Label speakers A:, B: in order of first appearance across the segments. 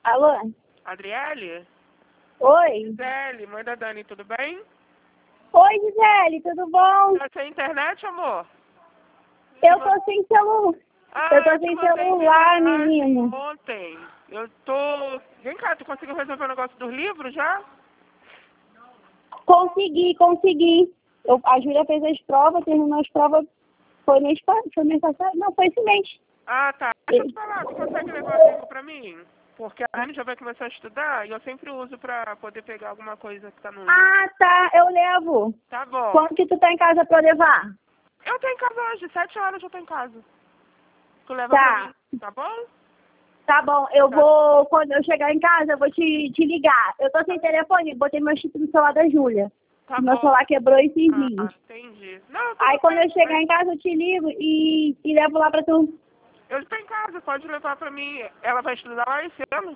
A: Alô?
B: Adriele?
A: Oi?
B: Gisele, mãe da Dani, tudo bem?
A: Oi, Gisele, tudo bom?
B: Tá sem internet, amor?
A: Eu tô sem celular. Eu tô
B: te
A: sem
B: mandei
A: celular,
B: mensagem
A: menino.
B: ontem. Eu tô... Vem cá, tu conseguiu resolver o negócio dos livros já?
A: Consegui. A Júlia fez as provas, terminou as provas. Foi mês passado? Não, foi esse mês.
B: Ah, tá. Deixa eu te falar, tu consegue levar o livro pra mim? Porque a Dani já vai começar a estudar e eu sempre uso pra poder pegar alguma coisa que tá no livro.
A: Ah, tá, eu levo.
B: Tá bom.
A: Quando que tu tá em casa pra levar?
B: Eu tô em casa hoje, 7 horas eu tô em casa. Tu leva
A: Tá.
B: pra mim, tá bom?
A: Tá bom, eu vou, quando eu chegar em casa, eu vou te ligar. Eu tô sem telefone, botei meu chip no celular da Júlia.
B: Tá
A: Meu
B: bom.
A: celular quebrou esses dias.
B: Entendi. Não, tudo
A: Aí quando
B: bem,
A: eu chegar em casa, eu te ligo e levo lá pra tu.
B: Eu estou em casa, pode levar pra mim. Ela vai estudar lá esse ano?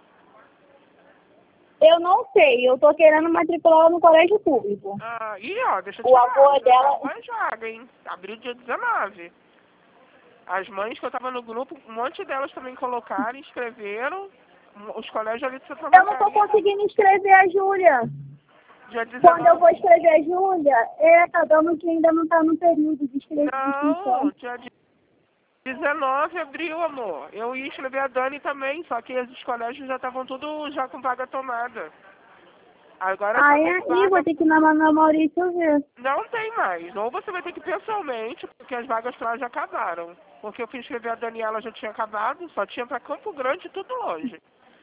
A: Eu não sei, eu tô querendo matricular ela no colégio público.
B: Ah, e ó, deixa eu te
A: O
B: falar,
A: avô
B: já
A: dela...
B: tá boa vaga, hein? Abriu dia 19. As mães que eu tava no grupo, um monte delas também colocaram, inscreveram. Os colégios ali de Santa
A: Eu não tô
B: Margarida.
A: conseguindo inscrever a Júlia.
B: Dia 19.
A: Quando eu vou escrever a Júlia, tá dando que ainda não tá no período de inscrição.
B: Não, dia 19 abriu, amor. Eu ia escrever a Dani também, só que os colégios já estavam tudo já com vaga tomada. Agora só
A: Aí,
B: tem
A: vou
B: vaga.
A: ter que ir na Maurício ver.
B: Não tem mais. Ou você vai ter que ir pessoalmente, porque as vagas lá já acabaram. Porque eu fui escrever a Daniela, já tinha acabado, só tinha pra Campo Grande, tudo longe.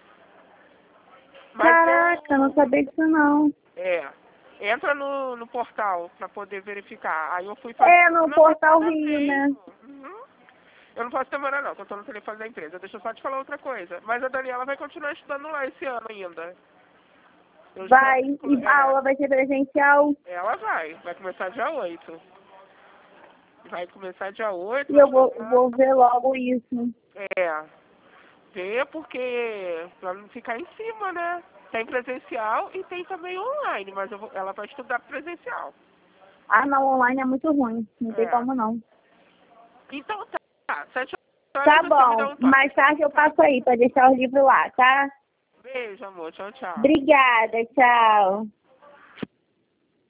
B: Mas
A: Caraca, não sabia disso não.
B: entra no portal pra poder verificar. Aí eu fui fazer...
A: No Portal Rio, né?
B: Uhum. Eu não posso demorar não, que eu tô no telefone da empresa. Deixa eu só te falar outra coisa. Mas a Daniela vai continuar estudando lá esse ano ainda.
A: Vai, e a aula vai ser presencial.
B: Ela vai começar dia 8. Vai começar dia 8.
A: E eu vou ver logo isso.
B: Ver porque pra não ficar em cima, né? Tem presencial e tem também online, mas ela vai estudar presencial.
A: Ah, não, online é muito ruim. Não tem como não.
B: Então tá, 7 horas
A: Tá
B: você me dá
A: bom,
B: um toque.
A: mais tarde eu passo aí pra deixar o livro lá, tá?
B: Beijo, amor. Tchau, tchau.
A: Obrigada, tchau.